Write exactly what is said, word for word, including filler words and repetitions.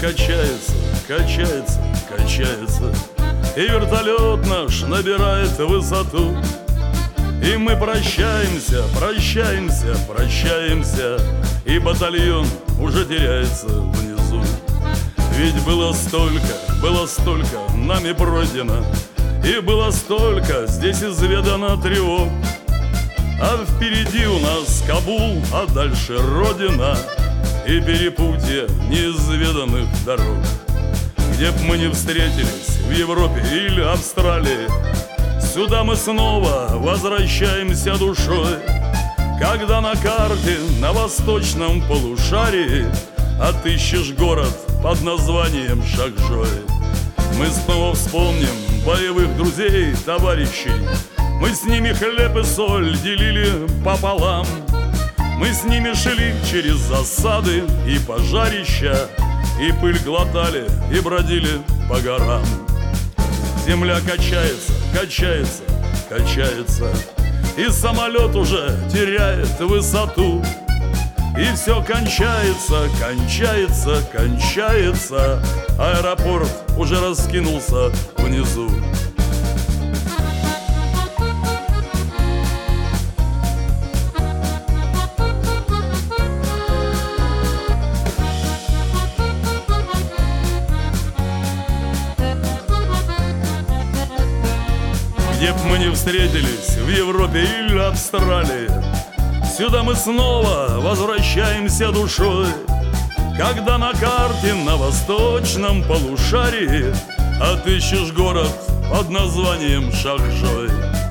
качается, качается, качается, и вертолет наш набирает высоту. И мы прощаемся, прощаемся, прощаемся, и батальон уже теряется внизу. Ведь было столько, было столько нами пройдено, и было столько здесь изведано тревог. А впереди у нас Кабул, а дальше Родина и перепутье неизведанных дорог. Где б мы ни встретились, в Европе или Австралии, сюда мы снова возвращаемся душой. Когда на карте на восточном полушарии отыщешь город под названием Шахджой, мы снова вспомним боевых друзей, товарищей. Мы с ними хлеб и соль делили пополам. Мы с ними шли через засады и пожарища, и пыль глотали, и бродили по горам. Земля качается, качается, качается, и самолет уже теряет высоту. И все кончается, кончается, кончается, аэропорт уже раскинулся внизу. Где б мы ни встретились, в Европе или Австралии, сюда мы снова возвращаемся душой. Когда на карте на восточном полушарии отыщешь город под названием Шахджой,